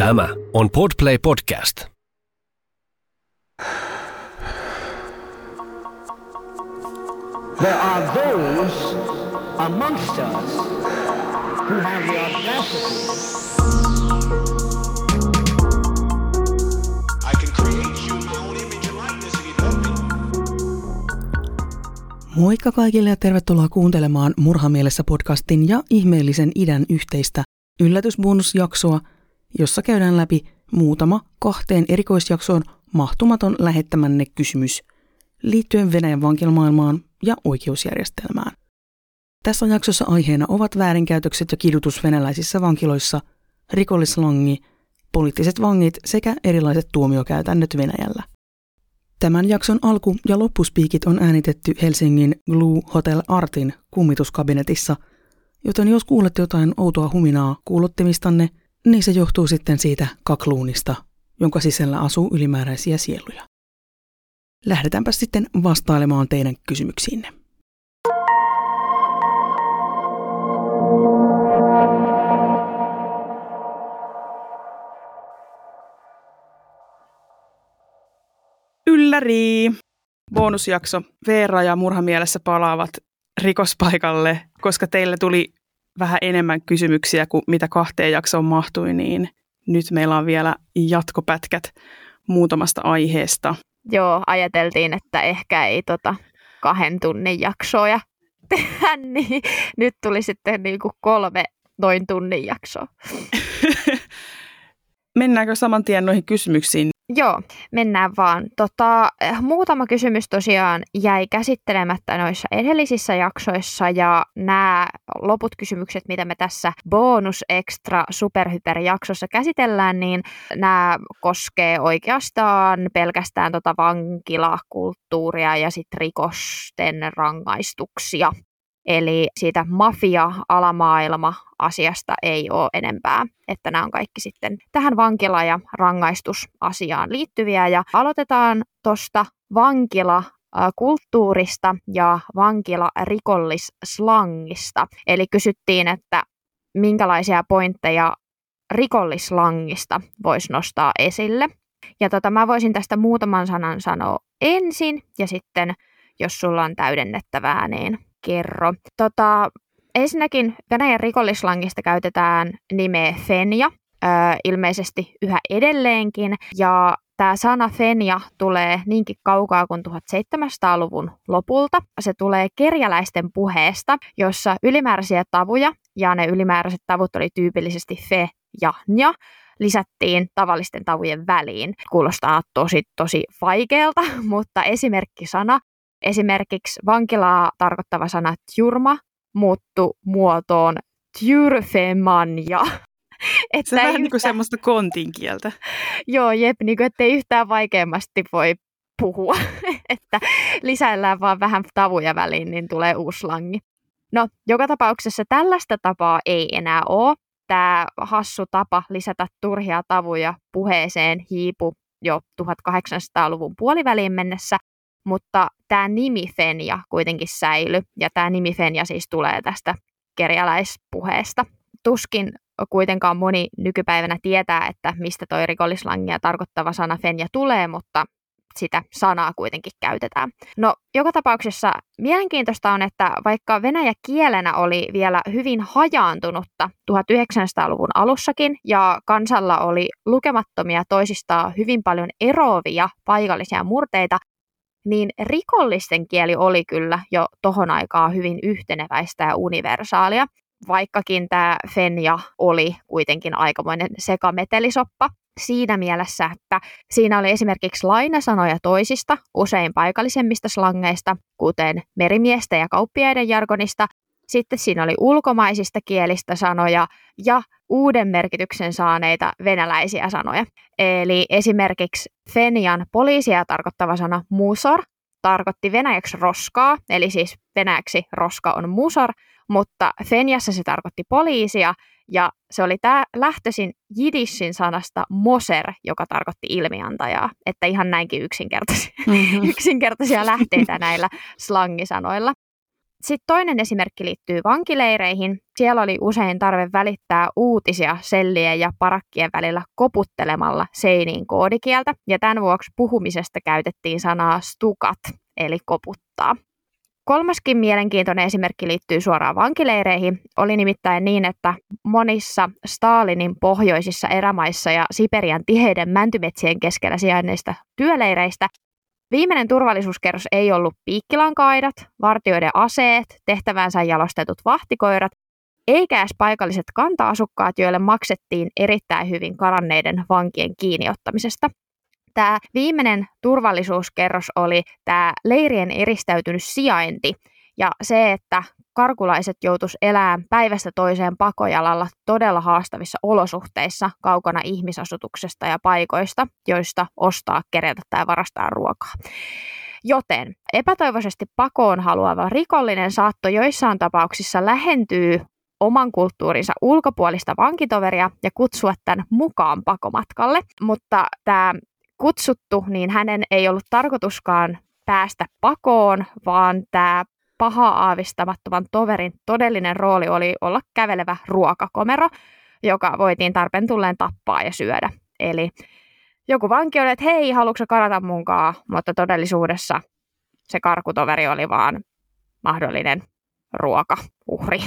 Tämä on Podplay Podcast. There are those amongst us who have the audacity. I can create you my own image and likeness if you let me. Moikka kaikille ja tervetuloa kuuntelemaan Murhamielessä podcastin ja Ihmeellisen idän yhteistä yllätysbonusjaksoa, jossa käydään läpi muutama 2 erikoisjaksoon mahtumaton lähettämänne kysymys liittyen Venäjän vankilamaailmaan ja oikeusjärjestelmään. Tässä jaksossa aiheena ovat väärinkäytökset ja kidutus venäläisissä vankiloissa, rikollislangi, poliittiset vangit sekä erilaiset tuomiokäytännöt Venäjällä. Tämän jakson alku- ja loppuspiikit on äänitetty Helsingin Glue Hotel Artin kummituskabinetissa, joten jos kuulette jotain outoa huminaa kuulottimistanne, niin se johtuu sitten siitä kakluunista, jonka sisällä asuu ylimääräisiä sieluja. Lähdetäänpä sitten vastailemaan teidän kysymyksiinne. Ylläri! Bonusjakso. Veera ja Murhamielessä palaavat rikospaikalle, koska teille tuli vähän enemmän kysymyksiä kuin mitä 2 jaksoon mahtui, niin nyt meillä on vielä jatkopätkät muutamasta aiheesta. Joo, ajateltiin, että ehkä ei 2 tunnin jaksoja tehdä, niin nyt tuli sitten niinku 3 noin tunnin jaksoa. Mennäänkö saman tien noihin kysymyksiin? Joo, mennään vaan. Muutama kysymys tosiaan jäi käsittelemättä noissa edellisissä jaksoissa, ja nämä loput kysymykset, mitä me tässä bonus extra superhyper jaksossa käsitellään, niin nämä koskee oikeastaan pelkästään vankilakulttuuria ja sitten rikosten rangaistuksia. Eli siitä mafia-alamaailma-asiasta ei ole enempää, että nämä on kaikki sitten tähän vankila- ja rangaistusasiaan liittyviä. Ja aloitetaan tuosta vankilakulttuurista ja vankilarikollisslangista. Eli kysyttiin, että minkälaisia pointteja rikollislangista voisi nostaa esille. Ja mä voisin tästä muutaman sanan sanoa ensin, ja sitten jos sulla on täydennettävää, niin kerro. Ensinnäkin Venäjän rikollislangista käytetään nimeä Fenja, ilmeisesti yhä edelleenkin, ja tämä sana Fenja tulee niinkin kaukaa kuin 1700-luvun lopulta. Se tulee kerjäläisten puheesta, jossa ylimääräisiä tavuja, ja ne ylimääräiset tavut oli tyypillisesti fe ja nja, lisättiin tavallisten tavujen väliin. Kuulostaa tosi vaikealta, mutta esimerkkisana. Esimerkiksi vankilaa tarkoittava sana tjurma muuttui muotoon tjurfemanja. Se on vähän niin kuin semmoista kontin kieltä. Joo, jep, niin kuin ettei yhtään vaikeammasti voi puhua. Että lisäillään vaan vähän tavuja väliin, niin tulee uusi slangi. No, joka tapauksessa tällaista tapaa ei enää ole. Tämä hassu tapa lisätä turhia tavuja puheeseen hiipui jo 1800-luvun puoliväliin mennessä. Mutta tämä nimi Fenja kuitenkin säilyi, ja tämä nimi Fenja siis tulee tästä kerjäläispuheesta. Tuskin kuitenkaan moni nykypäivänä tietää, että mistä toi rikollislangia tarkoittava sana Fenja tulee, mutta sitä sanaa kuitenkin käytetään. No, joka tapauksessa mielenkiintoista on, että vaikka venäjä kielenä oli vielä hyvin hajaantunutta 1900-luvun alussakin, ja kansalla oli lukemattomia toisistaan hyvin paljon eroavia paikallisia murteita, niin rikollisten kieli oli kyllä jo tohon aikaan hyvin yhteneväistä ja universaalia, vaikkakin tämä Fenja oli kuitenkin aikamoinen sekametelisoppa siinä mielessä, että siinä oli esimerkiksi lainasanoja toisista, usein paikallisemmista slangeista, kuten merimiesten ja kauppiaiden jargonista. Sitten siinä oli ulkomaisista kielistä sanoja ja uuden merkityksen saaneita venäläisiä sanoja. Eli esimerkiksi Fenjan poliisia tarkoittava sana musor tarkoitti venäjäksi roskaa, eli siis venäjäksi roska on musor, mutta Fenjassa se tarkoitti poliisia, ja se oli lähtöisin jidishin sanasta moser, joka tarkoitti ilmiantajaa, että ihan näinkin yksinkertaisia lähteitä näillä slangisanoilla. Sitten toinen esimerkki liittyy vankileireihin. Siellä oli usein tarve välittää uutisia sellien ja parakkien välillä koputtelemalla seiniin koodikieltä, ja tämän vuoksi puhumisesta käytettiin sanaa stukat, eli koputtaa. Kolmaskin mielenkiintoinen esimerkki liittyy suoraan vankileireihin. Oli nimittäin niin, että monissa Stalinin pohjoisissa erämaissa ja Siperian tiheiden mäntymetsien keskellä sijainneista työleireistä viimeinen turvallisuuskerros ei ollut piikkilanka-aidat, vartijoiden aseet, tehtävänsä jalostetut vahtikoirat, eikä edes paikalliset kanta-asukkaat, joille maksettiin erittäin hyvin karanneiden vankien kiinniottamisesta. Tämä viimeinen turvallisuuskerros oli tämä leirien eristäytynyt sijainti ja se, että karkulaiset joutuisivat elämään päivästä toiseen pakojalalla todella haastavissa olosuhteissa kaukana ihmisasutuksesta ja paikoista, joista ostaa, kerätä tai varastaa ruokaa. Joten epätoivoisesti pakoon haluava rikollinen saattoi joissain tapauksissa lähentyä oman kulttuurinsa ulkopuolista vankitoveria ja kutsua tämän mukaan pakomatkalle, mutta tämä kutsuttu, niin hänen ei ollut tarkoituskaan päästä pakoon, vaan tämä paha aavistamattoman toverin todellinen rooli oli olla kävelevä ruokakomero, joka voitiin tarpeen tulleen tappaa ja syödä. Eli joku vanki oli, että hei, haluatko karata munkaan, mutta todellisuudessa se karkutoveri oli vaan mahdollinen ruokauhri.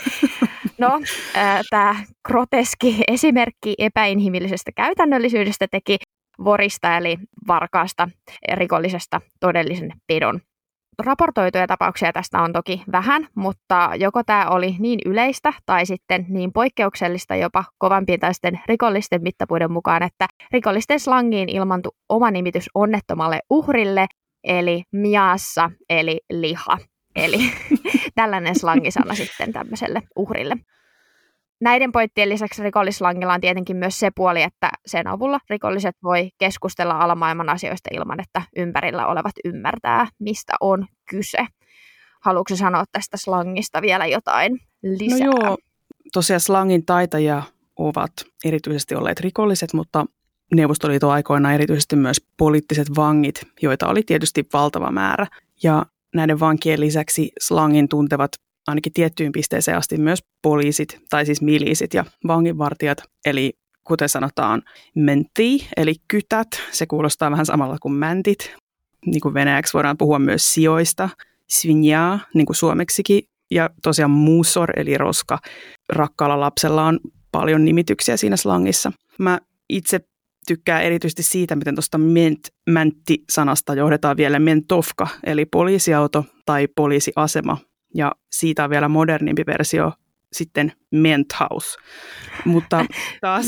No, tämä groteski esimerkki epäinhimillisestä käytännöllisyydestä teki vorista eli varkaasta rikollisesta todellisen pedon. Raportoituja tapauksia tästä on toki vähän, mutta joko tämä oli niin yleistä tai sitten niin poikkeuksellista jopa kovanpintaisten rikollisten mittapuiden mukaan, että rikollisten slangiin ilmantui oma nimitys onnettomalle uhrille, eli miassa, eli liha. Eli tällainen slangisana sitten tämmöiselle uhrille. Näiden pointtien lisäksi rikollislangilla on tietenkin myös se puoli, että sen avulla rikolliset voi keskustella alamaailman asioista ilman, että ympärillä olevat ymmärtää, mistä on kyse. Haluatko sanoa tästä slangista vielä jotain lisää? No joo, tosiaan slangin taitajia ovat erityisesti olleet rikolliset, mutta Neuvostoliiton aikoina erityisesti myös poliittiset vangit, joita oli tietysti valtava määrä. Ja näiden vankien lisäksi slangin tuntevat ainakin tiettyyn pisteeseen asti myös poliisit, tai siis miliisit ja vanginvartijat, eli kuten sanotaan menti, eli kytät, se kuulostaa vähän samalla kuin mäntit. Niin kuin venäjäksi voidaan puhua myös sijoista, svinjaa, niin kuin suomeksikin, ja tosiaan musor, eli roska. Rakkaalla lapsella on paljon nimityksiä siinä slangissa. Mä itse tykkään erityisesti siitä, miten tuosta mäntti-sanasta johdetaan vielä mentovka, eli poliisiauto tai poliisiasema. Ja siitä on vielä modernimpi versio sitten Menthouse. Mutta taas,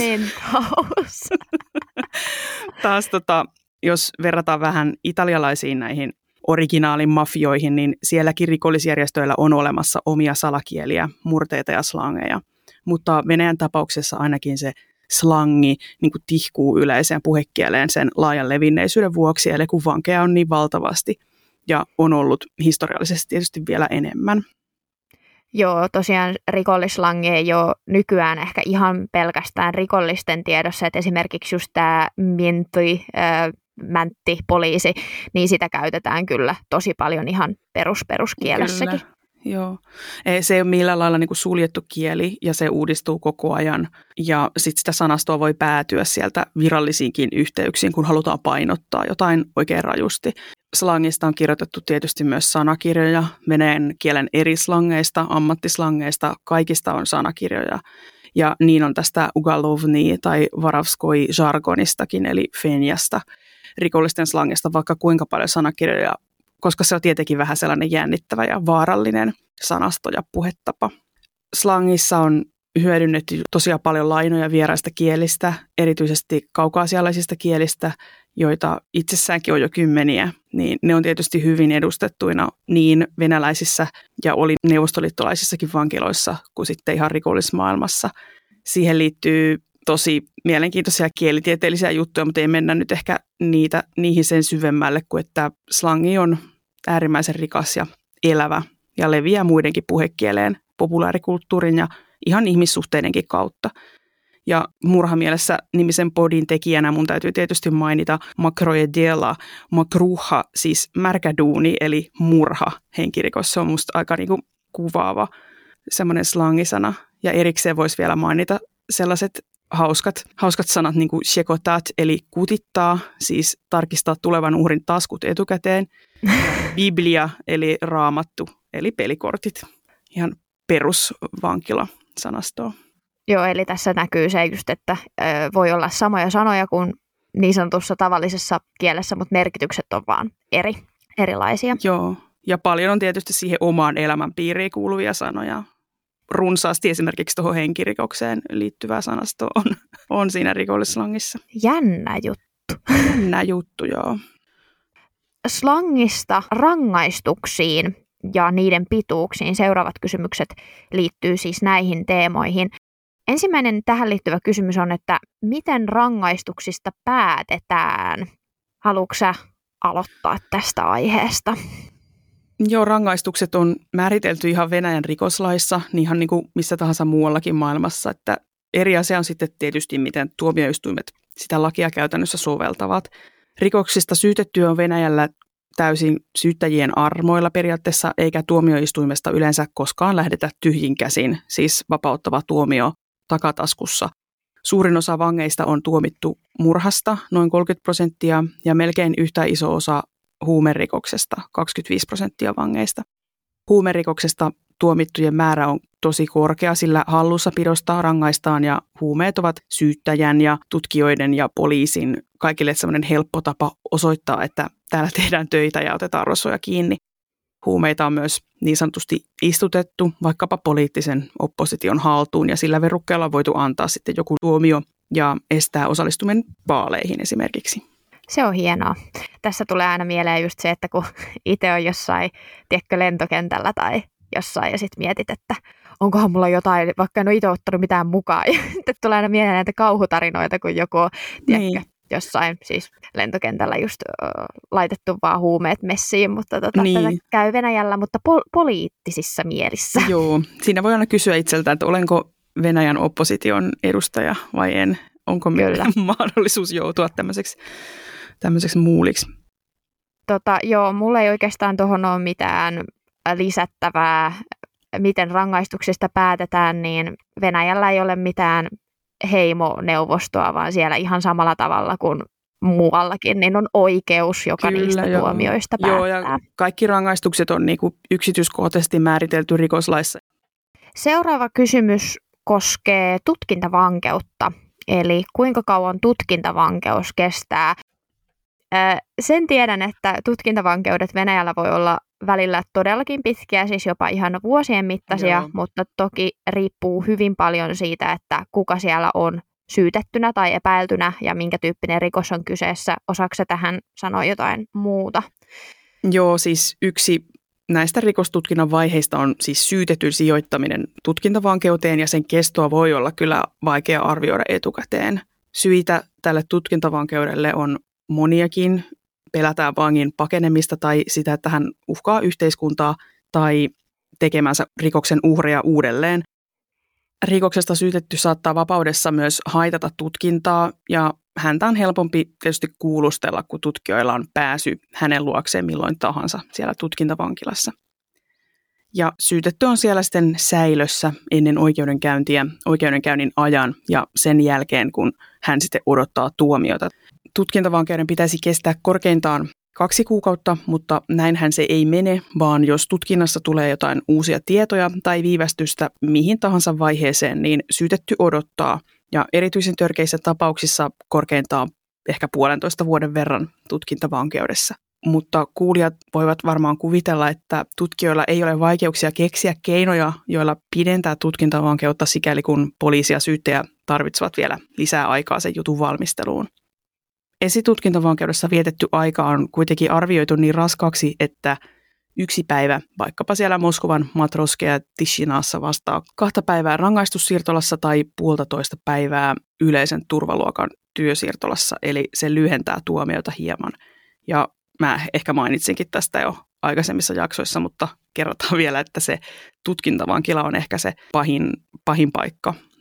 jos verrataan vähän italialaisiin näihin originaalin mafioihin, niin sielläkin rikollisjärjestöillä on olemassa omia salakieliä, murteita ja slangeja. Mutta Venäjän tapauksessa ainakin se slangi niin kuin tihkuu yleiseen puhekieleen sen laajan levinneisyyden vuoksi, eli kun vankeja on niin valtavasti. Ja on ollut historiallisesti tietysti vielä enemmän. Joo, tosiaan rikollislangi ei ole nykyään ehkä ihan pelkästään rikollisten tiedossa, että esimerkiksi just tämä mäntti, poliisi, niin sitä käytetään kyllä tosi paljon ihan peruskielissäkin. Kyllä. Joo. Se ei ole millään lailla niin kuin suljettu kieli ja se uudistuu koko ajan. Ja sitten sitä sanastoa voi päätyä sieltä virallisiinkin yhteyksiin, kun halutaan painottaa jotain oikein rajusti. Slangista on kirjoitettu tietysti myös sanakirjoja, venäjän kielen eri slangeista, ammattislangeista, kaikista on sanakirjoja. Ja niin on tästä ugalovni tai varavskoi jargonistakin, eli fenjasta, rikollisten slangista vaikka kuinka paljon sanakirjoja, koska se on tietenkin vähän sellainen jännittävä ja vaarallinen sanasto ja puhetapa. Slangissa on hyödynnetty tosiaan paljon lainoja vieraista kielistä, erityisesti kaukaasialaisista kielistä, joita itsessäänkin on jo kymmeniä, niin ne on tietysti hyvin edustettuina niin venäläisissä ja oli neuvostoliittolaisissakin vankiloissa kuin sitten ihan rikollismaailmassa. Siihen liittyy tosi mielenkiintoisia kielitieteellisiä juttuja, mutta ei mennä nyt ehkä niihin sen syvemmälle, kuin että slangi on äärimmäisen rikas ja elävä ja leviää muidenkin puhekieleen, populaarikulttuurin ja ihan ihmissuhteidenkin kautta. Ja Murhamielessä nimisen podin tekijänä mun täytyy tietysti mainita makroedela, makruha, siis märkäduuni, eli murha henkirikos. Se on musta aika niinku kuvaava semmoinen slangisana. Ja erikseen voisi vielä mainita sellaiset hauskat sanat niin kuin shekotat, eli kutittaa, siis tarkistaa tulevan uhrin taskut etukäteen. Biblia, eli raamattu, eli pelikortit. Ihan perusvankila-sanastoa. Joo, eli tässä näkyy se just, että voi olla samoja sanoja kuin niin sanotussa tavallisessa kielessä, mutta merkitykset on vaan erilaisia. Joo, ja paljon on tietysti siihen omaan elämänpiiriin kuuluvia sanoja. Runsaasti esimerkiksi tuohon henkirikokseen liittyvää sanastoa on siinä rikollislangissa. Jännä juttu. Jännä juttu, joo. Slangista rangaistuksiin ja niiden pituuksiin seuraavat kysymykset liittyy siis näihin teemoihin. Ensimmäinen tähän liittyvä kysymys on, että miten rangaistuksista päätetään? Haluatko sä aloittaa tästä aiheesta? Joo, rangaistukset on määritelty ihan Venäjän rikoslaissa, ihan niin kuin missä tahansa muuallakin maailmassa. Että eri asia on sitten tietysti, miten tuomioistuimet sitä lakia käytännössä soveltavat. Rikoksista syytetty on Venäjällä täysin syyttäjien armoilla periaatteessa, eikä tuomioistuimesta yleensä koskaan lähdetä tyhjin käsin, siis vapauttava tuomio takataskussa. Suurin osa vangeista on tuomittu murhasta, noin 30%, ja melkein yhtä iso osa huumerikoksesta, 25% vangeista. Huumerikoksesta tuomittujen määrä on tosi korkea, sillä hallussapidosta rangaistaan ja huumeet ovat syyttäjän ja tutkijoiden ja poliisin kaikille sellainen helppo tapa osoittaa, että täällä tehdään töitä ja otetaan rosvoja kiinni. Huumeita on myös niin sanotusti istutettu vaikkapa poliittisen opposition haltuun ja sillä verukkeella on voitu antaa sitten joku tuomio ja estää osallistuminen vaaleihin esimerkiksi. Se on hienoa. Tässä tulee aina mieleen just se, että kun itse on jossain, tiedätkö, lentokentällä tai jossain ja sitten mietit, että onkohan mulla jotain, vaikka en ole itse ottanut mitään mukaan. Ja sitten tulee aina mieleen näitä kauhutarinoita, kun joku on, tiedätkö, jossain siis lentokentällä just laitettu vaan huumeet messiin, mutta tätä käy Venäjällä, mutta poliittisissa mielissä. Joo, siinä voi aina kysyä itseltä, että olenko Venäjän opposition edustaja vai en. Onko meillä mahdollisuus joutua tämmöiseksi muuliksi? Joo, mulla ei oikeastaan tuohon ole mitään lisättävää. Miten rangaistuksista päätetään, niin Venäjällä ei ole mitään heimoneuvostoa, vaan siellä ihan samalla tavalla kuin muuallakin, niin on oikeus, joka niistä tuomioista päättää. Joo, ja kaikki rangaistukset on niinku yksityiskohtaisesti määritelty rikoslaissa. Seuraava kysymys koskee tutkintavankeutta, eli kuinka kauan tutkintavankeus kestää. Sen tiedän, että tutkintavankeudet Venäjällä voi olla välillä todellakin pitkiä, siis jopa ihan vuosien mittaisia, mutta toki riippuu hyvin paljon siitä, että kuka siellä on syytettynä tai epäiltynä ja minkä tyyppinen rikos on kyseessä. Osaatko sä tähän sanoa jotain muuta? Joo, siis yksi näistä rikostutkinnan vaiheista on siis syytetyn sijoittaminen tutkintavankeuteen ja sen kestoa voi olla kyllä vaikea arvioida etukäteen. Syitä tälle tutkintavankeudelle on moniakin. Pelätään vangin pakenemista tai sitä, että hän uhkaa yhteiskuntaa tai tekemänsä rikoksen uhria uudelleen. Rikoksesta syytetty saattaa vapaudessa myös haitata tutkintaa ja häntä on helpompi tietysti kuulustella, kun tutkijoilla on pääsy hänen luokseen milloin tahansa siellä tutkintavankilassa. Ja syytetty on siellä sitten säilössä ennen oikeudenkäyntiä, oikeudenkäynnin ajan ja sen jälkeen, kun hän sitten odottaa tuomiota. Tutkintavankeuden pitäisi kestää korkeintaan 2 kuukautta, mutta näinhän se ei mene, vaan jos tutkinnassa tulee jotain uusia tietoja tai viivästystä mihin tahansa vaiheeseen, niin syytetty odottaa. Ja erityisen törkeissä tapauksissa korkeintaan ehkä 1,5 vuoden verran tutkintavankeudessa. Mutta kuulijat voivat varmaan kuvitella, että tutkijoilla ei ole vaikeuksia keksiä keinoja, joilla pidentää tutkintavankeutta sikäli kun poliisi ja syyttäjä tarvitsevat vielä lisää aikaa sen jutun valmisteluun. Esitutkintavankeudessa vietetty aika on kuitenkin arvioitu niin raskaaksi, että 1 päivä vaikkapa siellä Moskovan Matroske- ja Tishinassa vastaa 2 päivää rangaistussiirtolassa tai 1,5 päivää yleisen turvaluokan työsiirtolassa, eli se lyhentää tuomiota hieman. Ja mä ehkä mainitsinkin tästä jo aikaisemmissa jaksoissa, mutta kerrotaan vielä, että se tutkintavankila on ehkä se pahin paikka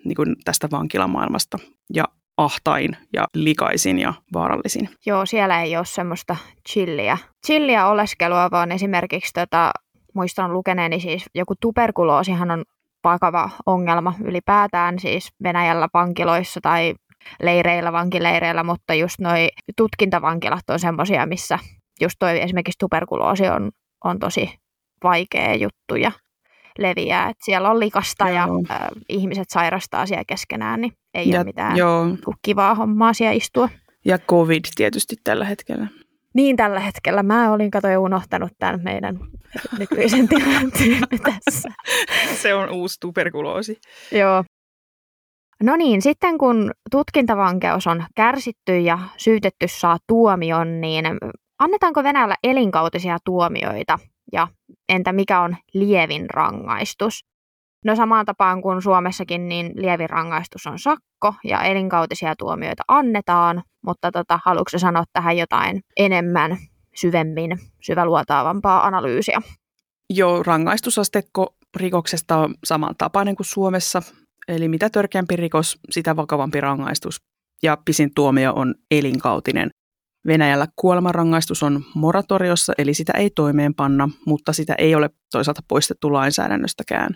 niin kuin tästä vankilamaailmasta ja ahtain ja likaisin ja vaarallisin. Joo, siellä ei ole semmoista chilliä oleskelua, vaan esimerkiksi muistan lukeneeni siis joku tuberkuloosihan on vakava ongelma ylipäätään siis Venäjällä vankiloissa tai vankileireillä, mutta just noi tutkintavankilat on semmoisia, missä just toi esimerkiksi tuberkuloosi on tosi vaikea juttu ja leviää. Et siellä on likasta ja ihmiset sairastaa siellä keskenään, niin ei ole mitään kivaa hommaa siellä istua. Ja COVID tietysti tällä hetkellä. Niin tällä hetkellä. Mä olin jo unohtanut tämän meidän nykyisen tilanteen tässä. Se on uusi tuberkuloosi. Joo. No niin, sitten kun tutkintavankeus on kärsitty ja syytetty saa tuomion, niin annetaanko Venäjällä elinkautisia tuomioita? Ja entä mikä on lievin rangaistus? No samaan tapaan kuin Suomessakin, niin lievin rangaistus on sakko ja elinkautisia tuomioita annetaan, mutta haluatko sanoa tähän jotain enemmän, syväluotaavampaa analyysiä? Joo, rangaistusasteikko rikoksesta on samantapainen kuin Suomessa, eli mitä törkeämpi rikos, sitä vakavampi rangaistus ja pisin tuomio on elinkautinen. Venäjällä kuolemanrangaistus on moratoriossa, eli sitä ei toimeenpanna, mutta sitä ei ole toisaalta poistettu lainsäädännöstäkään.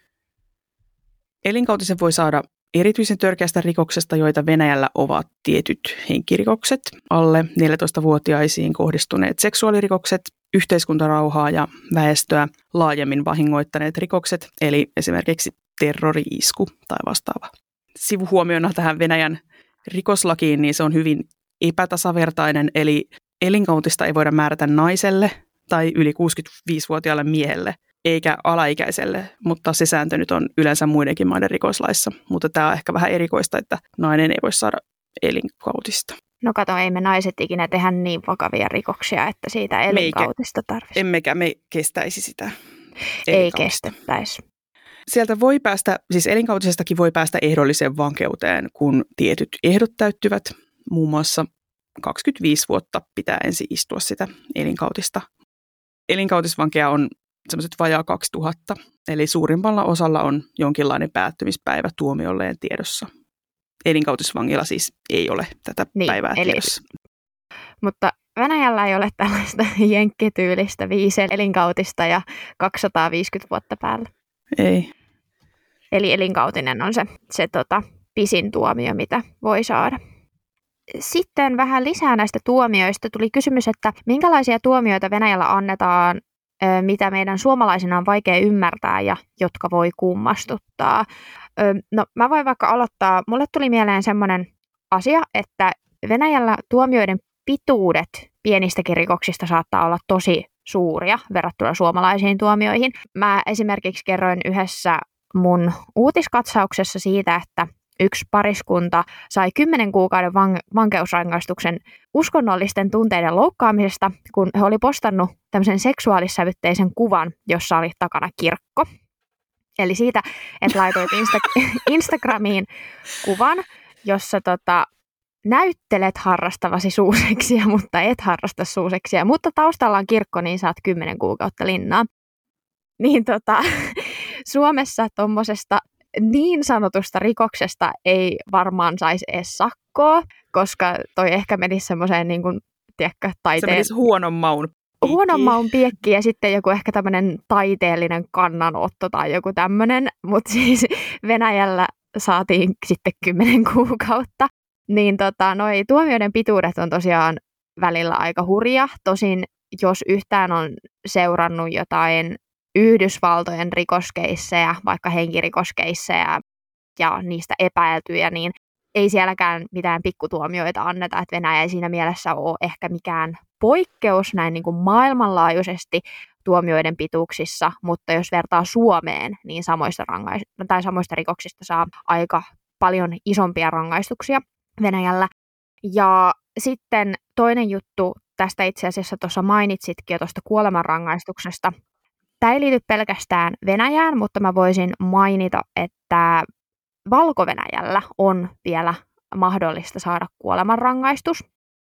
Elinkautisen voi saada erityisen törkeästä rikoksesta, joita Venäjällä ovat tietyt henkirikokset, alle 14-vuotiaisiin kohdistuneet seksuaalirikokset, yhteiskuntarauhaa ja väestöä laajemmin vahingoittaneet rikokset, eli esimerkiksi terrori-isku tai vastaava. Sivuhuomiona tähän Venäjän rikoslakiin, niin se on hyvin epätasavertainen, eli elinkautista ei voida määrätä naiselle tai yli 65-vuotiaalle miehelle, eikä alaikäiselle, mutta se sääntö nyt on yleensä muidenkin maiden rikoslaissa. Mutta tämä on ehkä vähän erikoista, että nainen ei voi saada elinkautista. No kato, ei me naiset ikinä tehdä niin vakavia rikoksia, että siitä elinkautista tarvitsisi. Emmekä me kestäisi sitä ei kestettäisi. Sieltä voi päästä, siis elinkautisestakin voi päästä ehdolliseen vankeuteen, kun tietyt ehdot täyttyvät. Muun muassa 25 vuotta pitää ensin istua sitä elinkautista. Elinkautisvankeja on sellaiset vajaa 2000, eli suurimmalla osalla on jonkinlainen päättymispäivä tuomiolleen tiedossa. Elinkautisvangilla siis ei ole tätä päivää tiedossa. Mutta Venäjällä ei ole tällaista jenkkityylistä 5 elinkautista ja 250 vuotta päällä. Ei. Eli elinkautinen on se pisin tuomio, mitä voi saada. Sitten vähän lisää näistä tuomioista tuli kysymys, että minkälaisia tuomioita Venäjällä annetaan, mitä meidän suomalaisina on vaikea ymmärtää ja jotka voi kummastuttaa. No mä voin vaikka aloittaa. Mulle tuli mieleen semmoinen asia, että Venäjällä tuomioiden pituudet pienistäkin rikoksista saattaa olla tosi suuria verrattuna suomalaisiin tuomioihin. Mä esimerkiksi kerroin yhdessä mun uutiskatsauksessa siitä, että yksi pariskunta sai 10 kuukauden vankeusrangaistuksen uskonnollisten tunteiden loukkaamisesta, kun he oli postannut tämmöisen seksuaalissävytteisen kuvan, jossa oli takana kirkko. Eli siitä, että laitoit Instagramiin kuvan, jossa näyttelet harrastavasi suuseksia, mutta et harrasta suuseksia, mutta taustalla on kirkko, niin saat 10 kuukautta linnaa. Niin Suomessa tuommoisesta niin sanotusta rikoksesta ei varmaan saisi edes sakkoa, koska toi ehkä menisi semmoiseen niin kuin, tiedätkö, taiteen... Se menisi huonon maun piekki ja sitten joku ehkä tämmöinen taiteellinen kannanotto tai joku tämmöinen, mutta siis Venäjällä saatiin sitten 10 kuukautta. Niin noi tuomioiden pituudet on tosiaan välillä aika hurja. Tosin jos yhtään on seurannut jotain Yhdysvaltojen rikoskeissejä, vaikka henkirikoskeissejä ja niistä epäiltyjä, niin ei sielläkään mitään pikkutuomioita anneta, että Venäjä ei siinä mielessä ole ehkä mikään poikkeus näin niin kuin maailmanlaajuisesti tuomioiden pituuksissa, mutta jos vertaa Suomeen, niin samoista rikoksista saa aika paljon isompia rangaistuksia Venäjällä. Ja sitten toinen juttu, tästä itse asiassa tuossa mainitsitkin jo tuosta kuolemanrangaistuksesta. Tämä ei liity pelkästään Venäjään, mutta mä voisin mainita, että Valko-Venäjällä on vielä mahdollista saada kuolemanrangaistus.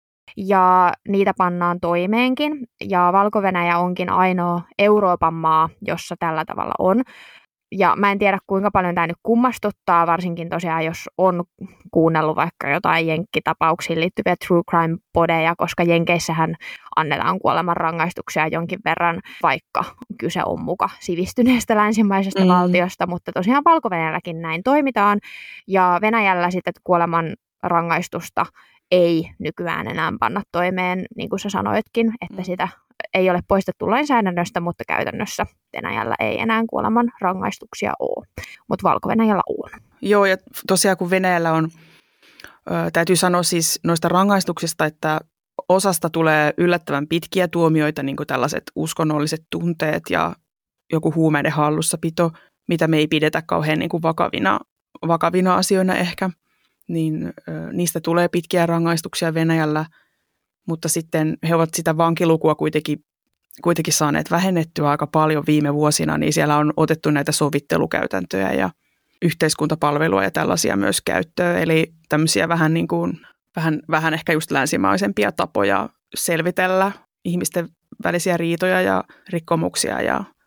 Ja niitä pannaan toimeenkin. Ja Valko-Venäjä onkin ainoa Euroopan maa, jossa tällä tavalla on. Ja mä en tiedä, kuinka paljon tämä nyt kummastuttaa, varsinkin tosiaan, jos on kuunnellut vaikka jotain jenkkitapauksiin liittyviä true crime-podeja, koska Jenkeissähän annetaan kuolemanrangaistuksia jonkin verran, vaikka kyse on muka sivistyneestä länsimaisesta valtiosta, mutta tosiaan Valko-Venäjälläkin näin toimitaan. Ja Venäjällä sitten kuolemanrangaistusta ei nykyään enää panna toimeen, niin kuin sä sanoitkin, että sitä ei ole poistettu lainsäädännöstä, mutta käytännössä Venäjällä ei enää kuoleman rangaistuksia ole, mutta Valko-Venäjällä on. Joo, ja tosiaan kun Venäjällä on, täytyy sanoa siis noista rangaistuksista, että osasta tulee yllättävän pitkiä tuomioita, niin kuin tällaiset uskonnolliset tunteet ja joku huumeiden hallussapito, mitä me ei pidetä kauhean niin kuin vakavina asioina ehkä, niin niistä tulee pitkiä rangaistuksia Venäjällä, mutta sitten he ovat sitä vankilukua kuitenkin saaneet vähennettyä aika paljon viime vuosina, niin siellä on otettu näitä sovittelukäytäntöjä ja yhteiskuntapalvelua ja tällaisia myös käyttöön. Eli tämmöisiä vähän ehkä just länsimaisempia tapoja selvitellä ihmisten välisiä riitoja ja rikkomuksia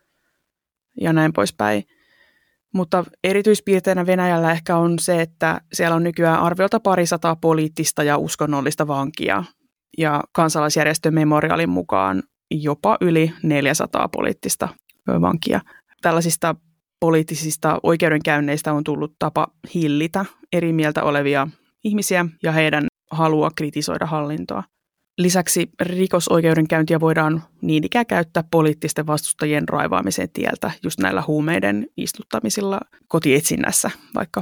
ja näin poispäin. Mutta erityispiirteinä Venäjällä ehkä on se, että siellä on nykyään arviolta 200 poliittista ja uskonnollista vankia. Ja kansalaisjärjestön Memorialin mukaan jopa yli 400 poliittista vankia. Tällaisista poliittisista oikeudenkäynneistä on tullut tapa hillitä eri mieltä olevia ihmisiä ja heidän halua kritisoida hallintoa. Lisäksi rikosoikeudenkäyntiä voidaan niin ikään käyttää poliittisten vastustajien raivaamisen tieltä just näillä huumeiden istuttamisilla kotietsinnässä, vaikka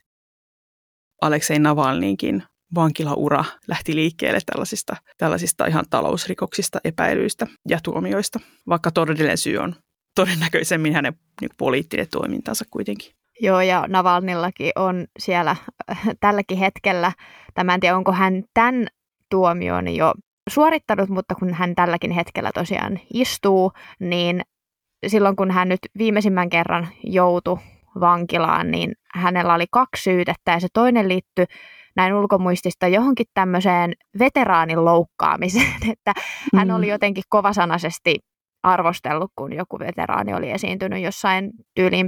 Aleksei Navalnyinkin vankilaura lähti liikkeelle tällaisista ihan talousrikoksista, epäilyistä ja tuomioista, vaikka todellinen syy on todennäköisemmin hänen poliittinen toimintansa kuitenkin. Joo, ja Navalnillakin on siellä tälläkin hetkellä, en tiedä onko hän tämän tuomion jo suorittanut, mutta kun hän tälläkin hetkellä tosiaan istuu, niin silloin kun hän nyt viimeisimmän kerran joutui vankilaan, niin hänellä oli 2 syytettä ja se toinen liittyi näin ulkomuistista johonkin tämmöiseen veteraanin loukkaamiseen, että hän oli jotenkin kovasanaisesti arvostellut, kun joku veteraani oli esiintynyt jossain tyylin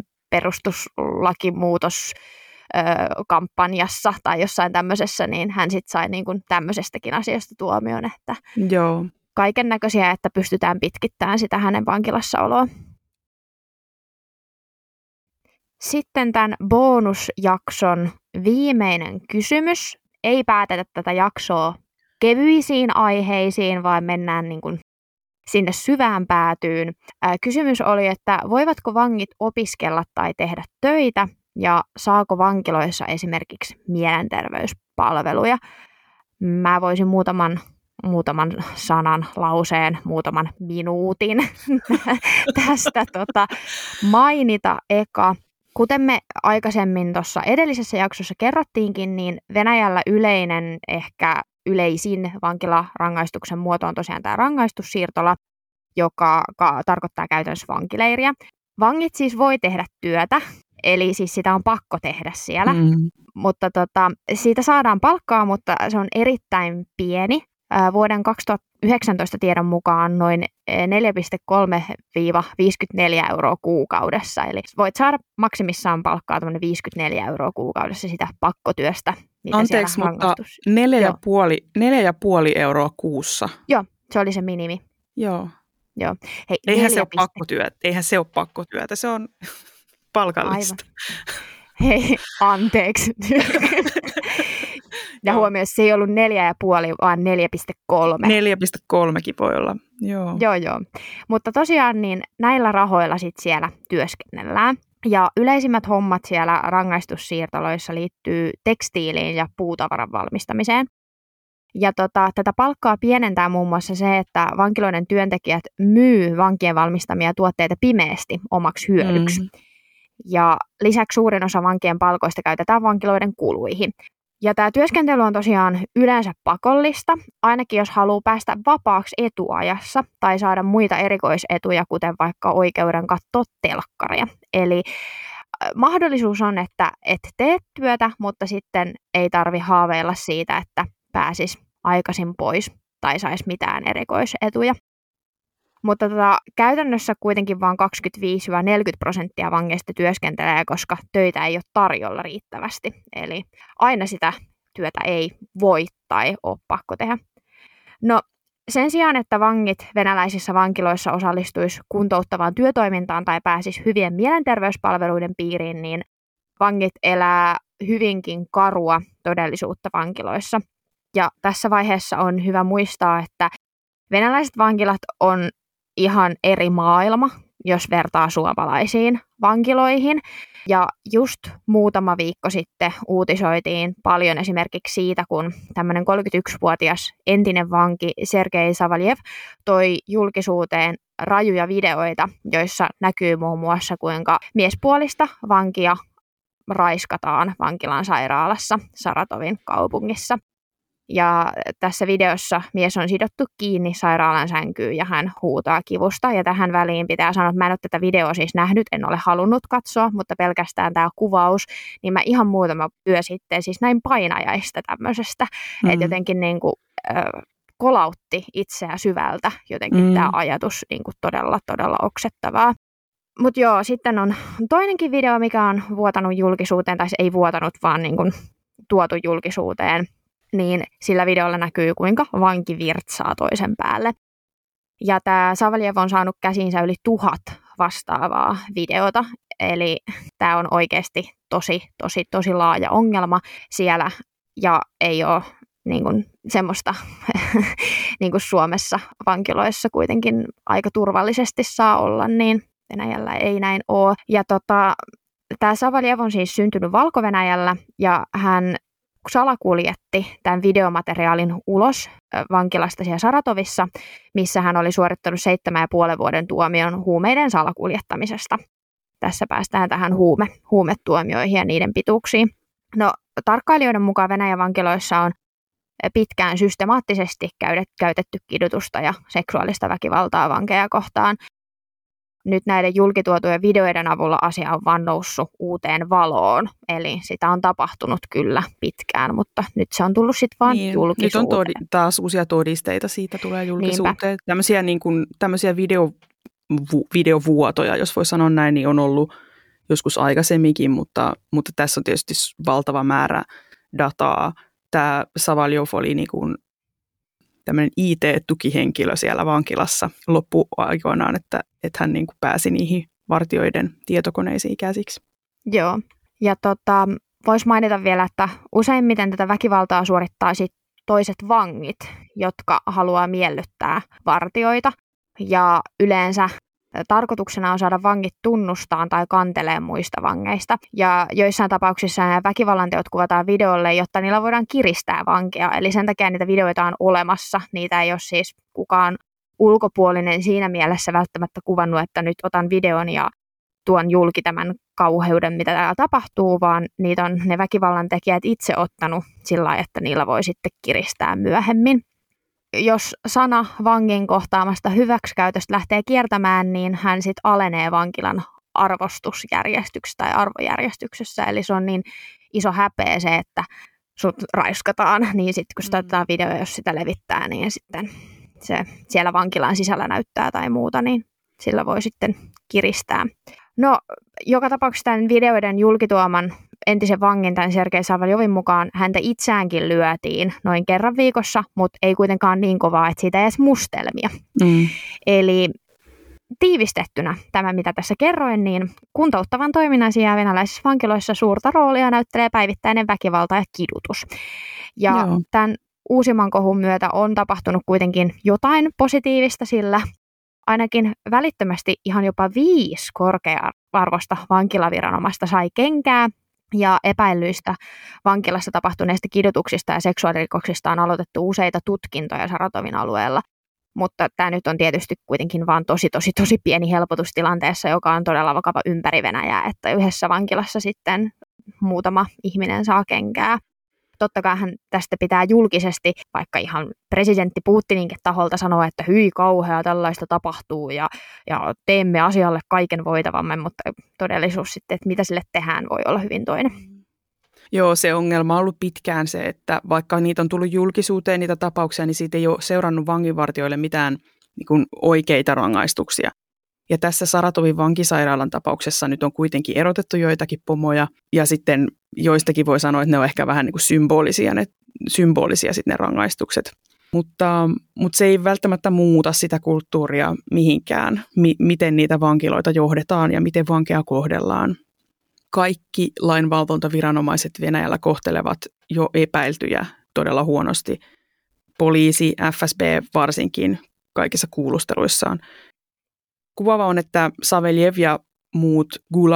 perustuslakimuutoskampanjassa tai jossain tämmöisessä, niin hän sitten sai niin kuin tämmöisestäkin asiasta tuomion, että Joo. Kaiken näköisiä, että pystytään pitkittämään sitä hänen vankilassaoloa. Sitten tämän bonusjakson viimeinen kysymys. Ei päätetä tätä jaksoa kevyisiin aiheisiin, vaan mennään niin kuin sinne syvään päätyyn. Kysymys oli, että voivatko vangit opiskella tai tehdä töitä ja saako vankiloissa esimerkiksi mielenterveyspalveluja? Mä voisin muutaman sanan, lauseen, muutaman minuutin tästä mainita eka. Kuten me aikaisemmin tuossa edellisessä jaksossa kerrottiinkin, niin Venäjällä ehkä yleisin vankilarangaistuksen muoto on tosiaan tämä rangaistussiirtola, joka tarkoittaa käytännössä vankileiriä. Vangit siis voi tehdä työtä, eli siis sitä on pakko tehdä siellä, mutta siitä saadaan palkkaa, mutta se on erittäin pieni. Vuoden 2019 tiedon mukaan noin 4,3-54 euroa kuukaudessa. Eli voit saada maksimissaan palkkaa 54 euroa kuukaudessa sitä pakkotyöstä. Anteeksi, mutta 4,5 euroa kuussa. Joo, se oli se minimi. Joo. Hei, Eihän se ole pakkotyötä, se on palkallista. Aivan. Hei, anteeksi. Ja huomioon, se ei ollut 4,5, vaan 4,3. 4,3kin voi olla, joo. Joo. Mutta tosiaan niin näillä rahoilla sit siellä työskennellään. Ja yleisimmät hommat siellä rangaistussiirtoloissa liittyy tekstiiliin ja puutavaran valmistamiseen. Ja tätä palkkaa pienentää muun muassa se, että vankiloiden työntekijät myy vankien valmistamia tuotteita pimeästi omaksi hyödyksi. Ja lisäksi suurin osa vankien palkoista käytetään vankiloiden kuluihin. Ja tämä työskentely on tosiaan yleensä pakollista, ainakin jos haluaa päästä vapaaksi etuajassa tai saada muita erikoisetuja, kuten vaikka oikeuden katsoa telkkaria. Eli mahdollisuus on, että et tee työtä, mutta sitten ei tarvi haaveilla siitä, että pääsisi aikaisin pois tai saisi mitään erikoisetuja. Mutta käytännössä kuitenkin vain 25-40% vangeista työskentelee, koska töitä ei ole tarjolla riittävästi. Eli aina sitä työtä ei voi tai ole pakko tehdä. No sen sijaan, että vangit venäläisissä vankiloissa osallistuisi kuntouttavaan työtoimintaan tai pääsisi hyvien mielenterveyspalveluiden piiriin, niin vangit elää hyvinkin karua todellisuutta vankiloissa. Ja tässä vaiheessa on hyvä muistaa, että venäläiset vankilat on ihan eri maailma, jos vertaa suomalaisiin vankiloihin. Ja just muutama viikko sitten uutisoitiin paljon esimerkiksi siitä, kun tämmöinen 31-vuotias entinen vanki Sergei Savaljev toi julkisuuteen rajuja videoita, joissa näkyy muun muassa, kuinka miespuolista vankia raiskataan vankilan sairaalassa Saratovin kaupungissa. Ja tässä videossa mies on sidottu kiinni sairaalan sänkyyn ja hän huutaa kivusta. Ja tähän väliin pitää sanoa, että mä en ole tätä videoa siis nähnyt, en ole halunnut katsoa, mutta pelkästään tämä kuvaus, niin mä ihan muutama yö sitten siis näin painajaista tämmöisestä. Että jotenkin niin kuin, kolautti itseä syvältä jotenkin tämä ajatus niin kuin todella oksettavaa. Mutta joo, sitten on toinenkin video, mikä on vuotanut julkisuuteen, tai se ei vuotanut, vaan niin kuin tuotu julkisuuteen. Niin sillä videolla näkyy, kuinka vanki virtsaa toisen päälle. Ja tämä Savaljev on saanut käsiinsä yli 1000 vastaavaa videota, eli tämä on oikeasti tosi laaja ongelma siellä, ja ei ole niin kuin semmoista, niin kuin Suomessa vankiloissa kuitenkin aika turvallisesti saa olla, niin Venäjällä ei näin ole. Ja tämä Savaljev on siis syntynyt Valko-Venäjällä, ja hän salakuljetti tämän videomateriaalin ulos vankilasta siellä Saratovissa, missä hän oli suorittanut 7,5 vuoden tuomion huumeiden salakuljettamisesta. Tässä päästään tähän huumetuomioihin ja niiden pituuksiin. No, tarkkailijoiden mukaan Venäjän vankiloissa on pitkään systemaattisesti käytetty kidutusta ja seksuaalista väkivaltaa vankeja kohtaan. Nyt näiden julkituotujen videoiden avulla asia on vaan noussut uuteen valoon. Eli sitä on tapahtunut kyllä pitkään, mutta nyt se on tullut sitten vaan julkisuuteen. Nyt on taas uusia todisteita, siitä tulee julkisuuteen. Tämmöisiä videovuotoja, jos voi sanoa näin, niin on ollut joskus aikaisemminkin, mutta tässä on tietysti valtava määrä dataa. Tämä Savaljev oli niin kuin tämmöinen IT-tukihenkilö siellä vankilassa loppuaikoinaan, että hän niin kuin pääsi niihin vartijoiden tietokoneisiin käsiksi. Joo, ja voisi mainita vielä, että useimmiten tätä väkivaltaa suorittaa sit toiset vangit, jotka haluaa miellyttää vartijoita, ja yleensä tarkoituksena on saada vangit tunnustaan tai kanteleen muista vangeista. Ja joissain tapauksissa nämä väkivallanteot kuvataan videolle, jotta niillä voidaan kiristää vankia. Eli sen takia niitä videoita on olemassa. Niitä ei ole siis kukaan ulkopuolinen siinä mielessä välttämättä kuvannut, että nyt otan videon ja tuon julki tämän kauheuden, mitä täällä tapahtuu, vaan niitä on ne väkivallantekijät itse ottanut sillä lailla, että niillä voi sitten kiristää myöhemmin. Jos sana vangin kohtaamasta hyväksikäytöstä lähtee kiertämään, niin hän sitten alenee vankilan arvostusjärjestyksessä tai arvojärjestyksessä. Eli se on niin iso häpeä se, että sut raiskataan, niin sitten kun sitä otetaan video, jos sitä levittää, niin sitten se siellä vankilan sisällä näyttää tai muuta, niin sillä voi sitten kiristää. No, joka tapauksessa tämän videoiden julkituoman entisen vangin, tämän Sergei Savaljovin mukaan, häntä itseäänkin lyötiin noin kerran viikossa, mutta ei kuitenkaan niin kovaa, että siitä ei edes mustelmia. Eli tiivistettynä tämä, mitä tässä kerroin, niin kuntouttavan toiminnan sijaan venäläisissä vankiloissa suurta roolia näyttelee päivittäinen väkivalta ja kidutus. Ja tämän uusimman kohun myötä on tapahtunut kuitenkin jotain positiivista, sillä ainakin välittömästi ihan jopa 5 korkea-arvosta vankilaviranomaista sai kenkää, ja epäilyistä vankilassa tapahtuneista kidutuksista ja seksuaalirikoksista on aloitettu useita tutkintoja Saratovin alueella. Mutta tämä nyt on tietysti kuitenkin vaan tosi pieni helpotus tilanteessa, joka on todella vakava ympäri Venäjää, että yhdessä vankilassa sitten muutama ihminen saa kenkää. Totta kai hän tästä pitää julkisesti, vaikka ihan presidentti Putininkin taholta sanoa, että hyi kauhea, tällaista tapahtuu ja teemme asialle kaiken voitavamme, mutta todellisuus sitten, että mitä sille tehdään, voi olla hyvin toinen. Joo, se ongelma on ollut pitkään se, että vaikka niitä on tullut julkisuuteen niitä tapauksia, niin siitä ei ole seurannut vanginvartijoille mitään niin kuin oikeita rangaistuksia. Ja tässä Saratovin vankisairaalan tapauksessa nyt on kuitenkin erotettu joitakin pomoja, ja sitten joistakin voi sanoa, että ne on ehkä vähän niin kuin symbolisia sitten ne rangaistukset. Mutta se ei välttämättä muuta sitä kulttuuria mihinkään, miten niitä vankiloita johdetaan ja miten vankeja kohdellaan. Kaikki lainvalvontaviranomaiset Venäjällä kohtelevat jo epäiltyjä todella huonosti. Poliisi, FSB varsinkin kaikissa kuulusteluissaan. Kuvaava on, että Saveljev ja muut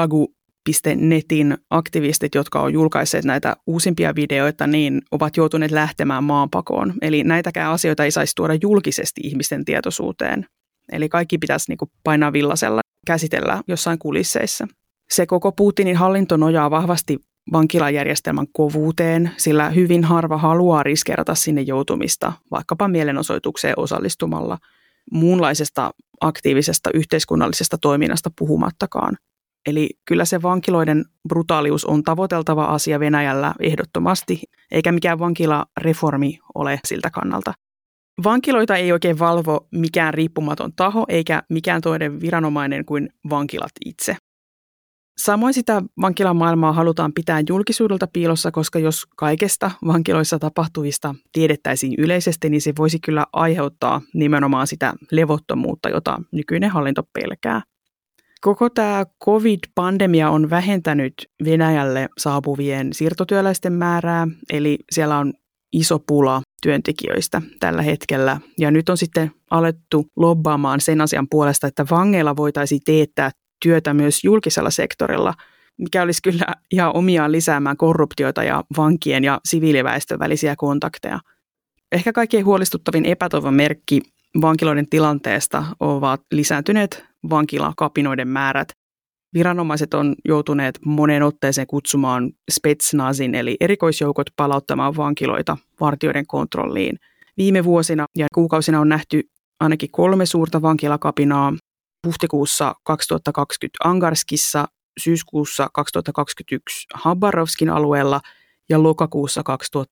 Gulagu.netin aktivistit, jotka on julkaisseet näitä uusimpia videoita, niin ovat joutuneet lähtemään maanpakoon. Eli näitäkään asioita ei saisi tuoda julkisesti ihmisten tietoisuuteen. Eli kaikki pitäisi niin kuin painaa villasella, käsitellä jossain kulisseissa. Se koko Putinin hallinto nojaa vahvasti vankilajärjestelmän kovuuteen, sillä hyvin harva haluaa riskeerata sinne joutumista, vaikkapa mielenosoitukseen osallistumalla, muunlaisesta aktiivisesta yhteiskunnallisesta toiminnasta puhumattakaan. Eli kyllä se vankiloiden brutaalius on tavoiteltava asia Venäjällä ehdottomasti, eikä mikään vankilareformi ole siltä kannalta. Vankiloita ei oikein valvo mikään riippumaton taho, eikä mikään toinen viranomainen kuin vankilat itse. Samoin sitä vankilamaailmaa halutaan pitää julkisuudelta piilossa, koska jos kaikesta vankiloissa tapahtuvista tiedettäisiin yleisesti, niin se voisi kyllä aiheuttaa nimenomaan sitä levottomuutta, jota nykyinen hallinto pelkää. Koko tämä COVID-pandemia on vähentänyt Venäjälle saapuvien siirtotyöläisten määrää, eli siellä on iso pula työntekijöistä tällä hetkellä. Ja nyt on sitten alettu lobbaamaan sen asian puolesta, että vangeilla voitaisiin teettää työtä myös julkisella sektorilla, mikä olisi kyllä ihan omiaan lisäämään korruptiota ja vankien ja siviiliväestön välisiä kontakteja. Ehkä kaikkein huolestuttavin epätoivon merkki vankiloiden tilanteesta ovat lisääntyneet vankilakapinoiden määrät. Viranomaiset on joutuneet moneen otteeseen kutsumaan Spetsnazin eli erikoisjoukot palauttamaan vankiloita vartijoiden kontrolliin. Viime vuosina ja kuukausina on nähty ainakin 3 suurta vankilakapinaa. Huhtikuussa 2020 Angarskissa, syyskuussa 2021 Habarovskin alueella ja lokakuussa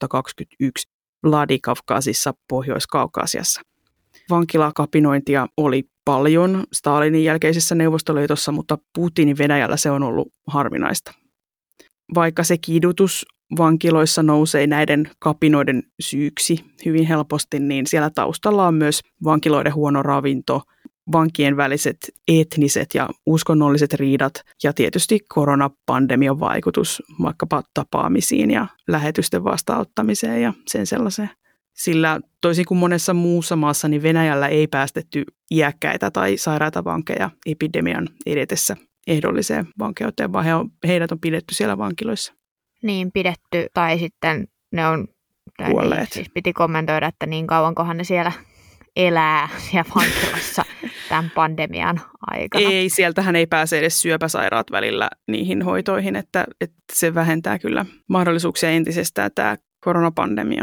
2021 Vladikavkazissa Pohjois-Kaukasiassa. Vankilakapinointia oli paljon Stalinin jälkeisessä Neuvostoliitossa, mutta Putinin Venäjällä se on ollut harvinaista. Vaikka se kidutus vankiloissa nousee näiden kapinoiden syyksi hyvin helposti, niin siellä taustalla on myös vankiloiden huono ravinto, vankien väliset etniset ja uskonnolliset riidat ja tietysti koronapandemian vaikutus vaikkapa tapaamisiin ja lähetysten vastaanottamiseen ja sen sellaiseen. Sillä toisin kuin monessa muussa maassa, niin Venäjällä ei päästetty iäkkäitä tai sairaita vankeja epidemian edetessä ehdolliseen vankeuteen, vaan heidät on pidetty siellä vankiloissa. Niin, pidetty, tai sitten ne on kuolleet. Niin, siis piti kommentoida, että niin kauankohan ne siellä elää siellä vankilassa tämän pandemian aikana. Ei, sieltähän ei pääse edes syöpäsairaat välillä niihin hoitoihin, että se vähentää kyllä mahdollisuuksia entisestään tämä koronapandemia.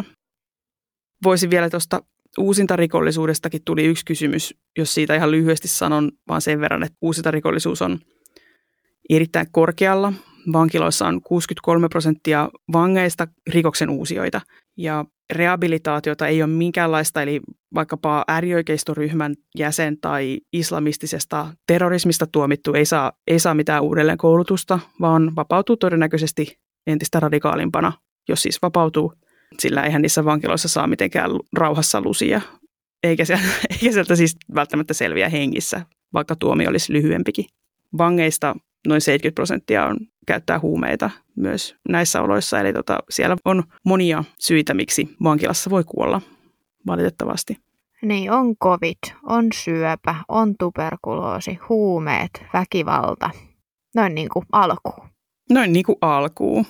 Voisin vielä tuosta uusintarikollisuudestakin tuli yksi kysymys, jos siitä ihan lyhyesti sanon, vaan sen verran, että uusintarikollisuus on erittäin korkealla. Vankiloissa on 63% vangeista rikoksen uusijoita ja rehabilitaatiota ei ole minkäänlaista, eli vaikkapa äärioikeistoryhmän jäsen tai islamistisesta terrorismista tuomittu ei saa mitään uudelleen koulutusta, vaan vapautuu todennäköisesti entistä radikaalimpana, jos siis vapautuu. Sillä eihän niissä vankiloissa saa mitenkään rauhassa lusia, eikä sieltä siis välttämättä selviä hengissä, vaikka tuomio olisi lyhyempikin. Vangeista noin 70% käyttää huumeita myös näissä oloissa, eli siellä on monia syitä, miksi vankilassa voi kuolla valitettavasti. Niin, on covid, on syöpä, on tuberkuloosi, huumeet, väkivalta, noin niin kuin alkuun. Noin niin kuin alkuun.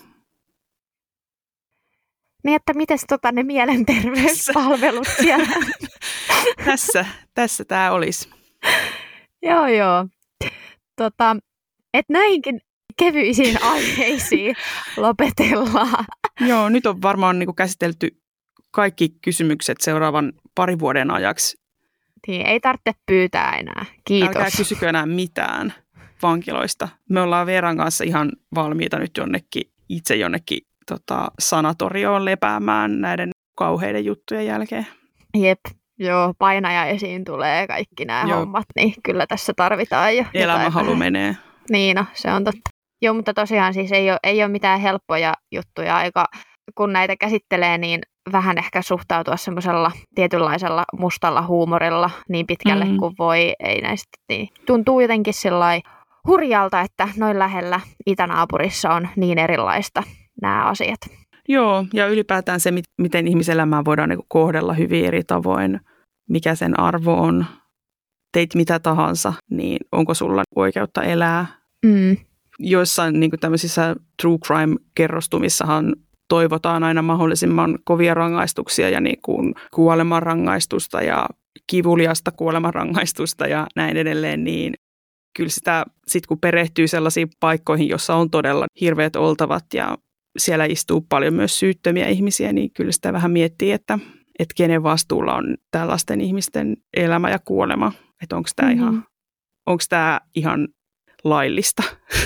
Niin, että mites ne mielenterveyspalvelut siellä? Tässä tämä olisi. Joo. Että näinkin kevyisiin aiheisiin lopetellaan. Joo, nyt on varmaan niin kuin käsitelty kaikki kysymykset seuraavan 2 vuoden ajaksi. Niin, ei tarvitse pyytää enää. Kiitos. Älkää kysykö enää mitään vankiloista. Me ollaan Veeran kanssa ihan valmiita nyt jonnekin sanatorioon lepäämään näiden kauheiden juttujen jälkeen. Jep, Joo, painajaisiin tulee kaikki nämä hommat, niin kyllä tässä tarvitaan jo. Elämänhalu menee. Niin, no, se on totta. Joo, mutta tosiaan siis ei ole mitään helppoja juttuja, kun näitä käsittelee, niin vähän ehkä suhtautua semmoisella tietynlaisella mustalla huumorilla niin pitkälle kuin voi. Ei näistä, niin. Tuntuu jotenkin sillai hurjalta, että noin lähellä itänaapurissa on niin erilaista nämä asiat. Joo, ja ylipäätään se, miten ihmiselämää voidaan niin kuin kohdella hyvin eri tavoin, mikä sen arvo on, teit mitä tahansa, niin onko sulla oikeutta elää? Joissain niin kuin tämmöisissä true crime-kerrostumissahan toivotaan aina mahdollisimman kovia rangaistuksia ja niin kuin kuolemanrangaistusta ja kivuliasta kuolemanrangaistusta ja näin edelleen, niin kyllä sitä sitten kun perehtyy sellaisiin paikkoihin, jossa on todella hirveät oltavat ja siellä istuu paljon myös syyttömiä ihmisiä, niin kyllä sitä vähän miettii, että kenen vastuulla on tällaisten ihmisten elämä ja kuolema. Että onko tämä ihan laillista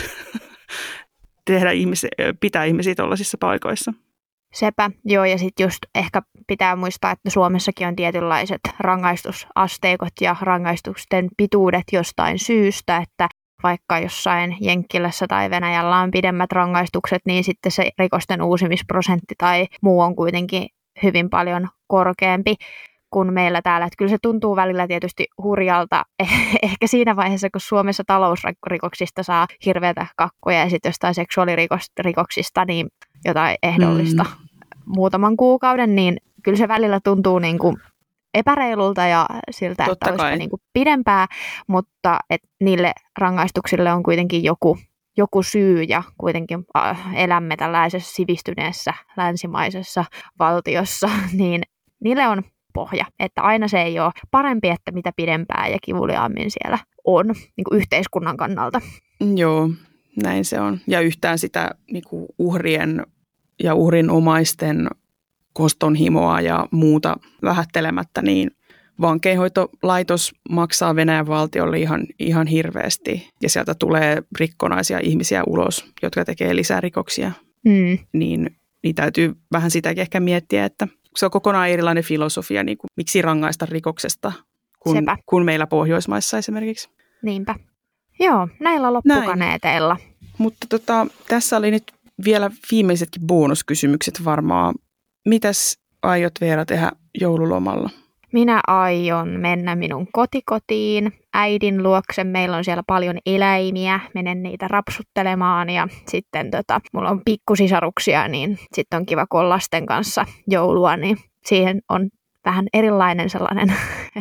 pitää ihmisiä tuollaisissa paikoissa. Sepä, joo, ja sitten just ehkä pitää muistaa, että Suomessakin on tietynlaiset rangaistusasteikot ja rangaistusten pituudet jostain syystä, että vaikka jossain Jenkkilässä tai Venäjällä on pidemmät rangaistukset, niin sitten se rikosten uusimisprosentti tai muu on kuitenkin hyvin paljon korkeampi kuin meillä täällä. Että kyllä se tuntuu välillä tietysti hurjalta, ehkä siinä vaiheessa, kun Suomessa talousrikoksista saa hirveätä kakkoja ja sitten jostain seksuaalirikoksista niin jotain ehdollista muutaman kuukauden, niin kyllä se välillä tuntuu niin kuin epäreilulta ja siltä, että olisi niin kuin pidempää, mutta että niille rangaistuksille on kuitenkin joku syy ja kuitenkin elämme tällaisessa sivistyneessä länsimaisessa valtiossa, niin niille on pohja, että aina se ei ole parempi, että mitä pidempää ja kivuliaammin siellä on niin kuin yhteiskunnan kannalta. Joo, näin se on. Ja yhtään sitä niin kuin uhrien ja uhrin omaisten kostonhimoa ja muuta vähättelemättä, niin vankeinhoitolaitos maksaa Venäjän valtiolle ihan hirveästi ja sieltä tulee rikkonaisia ihmisiä ulos, jotka tekee lisää rikoksia. Niin täytyy vähän sitäkin ehkä miettiä, että se on kokonaan erilainen filosofia, niin kuin miksi rangaista rikoksesta kuin meillä Pohjoismaissa esimerkiksi. Niinpä. Joo, näillä loppukaneeteilla. Mutta tässä oli nyt vielä viimeisetkin bonuskysymykset varmaan. Mitäs aiot Veera tehdä joululomalla? Minä aion mennä minun kotikotiin äidin luokse. Meillä on siellä paljon eläimiä. Menen niitä rapsuttelemaan ja sitten mulla on pikkusisaruksia, niin sitten on kiva, kun on lasten kanssa joulua, niin siihen on vähän erilainen sellainen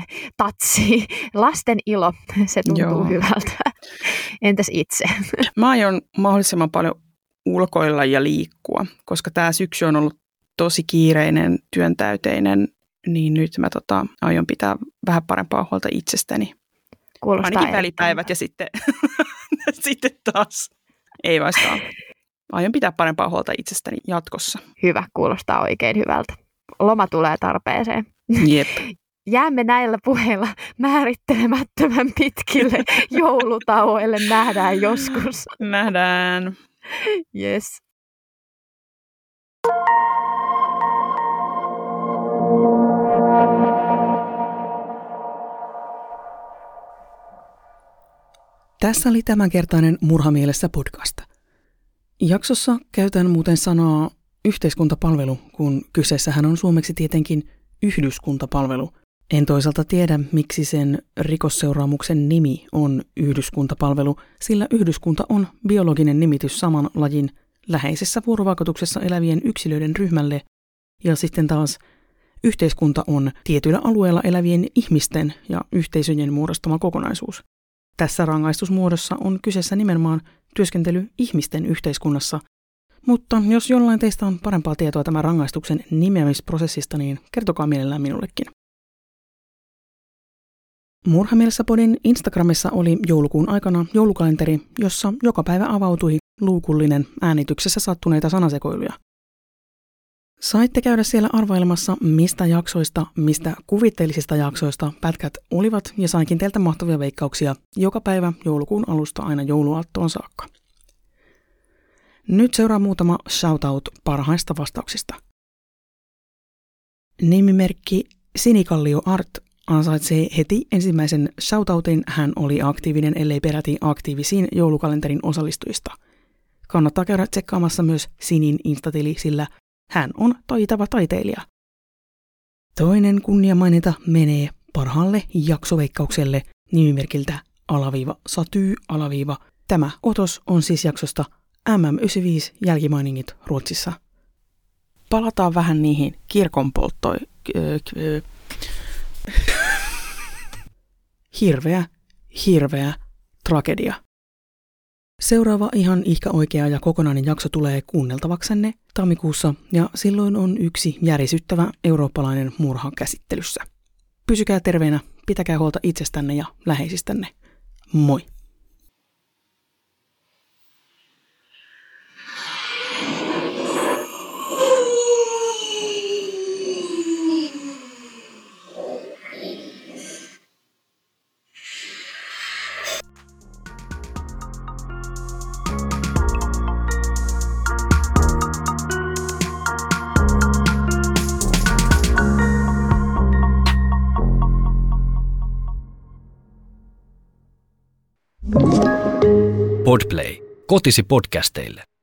tatsi. Lasten ilo, se tuntuu hyvältä. Entäs itse? Mä aion mahdollisimman paljon ulkoilla ja liikkua, koska tämä syksy on ollut tosi kiireinen, työntäyteinen, niin nyt mä aion pitää vähän parempaa huolta itsestäni. Kuulostaa ainakin välipäivät ja sitten taas ei vastaan. Aion pitää parempaa huolta itsestäni jatkossa. Hyvä, kuulostaa oikein hyvältä. Loma tulee tarpeeseen. Jep. Jäämme näillä puheilla määrittelemättömän pitkille joulutauoille. Nähdään joskus. Nähdään. Yes. Tässä oli tämänkertainen Murhamielessä podcast. Jaksossa käytän muuten sanaa yhteiskuntapalvelu, kun kyseessähän on suomeksi tietenkin yhdyskuntapalvelu. En toisaalta tiedä, miksi sen rikosseuraamuksen nimi on yhdyskuntapalvelu, sillä yhdyskunta on biologinen nimitys saman lajin läheisessä vuorovaikutuksessa elävien yksilöiden ryhmälle, ja sitten taas yhteiskunta on tietyillä alueilla elävien ihmisten ja yhteisöjen muodostama kokonaisuus. Tässä rangaistusmuodossa on kyseessä nimenomaan työskentely ihmisten yhteiskunnassa, mutta jos jollain teistä on parempaa tietoa tämän rangaistuksen nimeämisprosessista, niin kertokaa mielellään minullekin. Murhamielessä podin Instagramissa oli joulukuun aikana joulukalenteri, jossa joka päivä avautui luukullinen äänityksessä sattuneita sanasekoiluja. Saitte käydä siellä arvailemassa, mistä kuvitteellisista jaksoista pätkät olivat, ja sainkin teiltä mahtavia veikkauksia joka päivä joulukuun alusta aina jouluaattoon saakka. Nyt seuraa muutama shoutout parhaista vastauksista. Nimimerkki Sinikallio Art ansaitsee heti ensimmäisen shoutoutin. Hän oli aktiivinen, ellei peräti aktiivisiin joulukalenterin osallistujista. Kannattaa käydä tsekkaamassa myös Sinin instatili, sillä hän on taitava taiteilija. Toinen kunniamaininta menee parhaalle jaksoveikkaukselle nimimerkiltä _Saty_. Tämä otos on siis jaksosta MM95 jälkimainingit Ruotsissa. Palataan vähän niihin Hirveä tragedia. Seuraava ihan ihka oikea ja kokonainen jakso tulee kuunneltavaksenne tammikuussa ja silloin on yksi järisyttävä eurooppalainen murha käsittelyssä. Pysykää terveenä, pitäkää huolta itsestänne ja läheisistänne. Moi! Podplay. Kotisi podcasteille.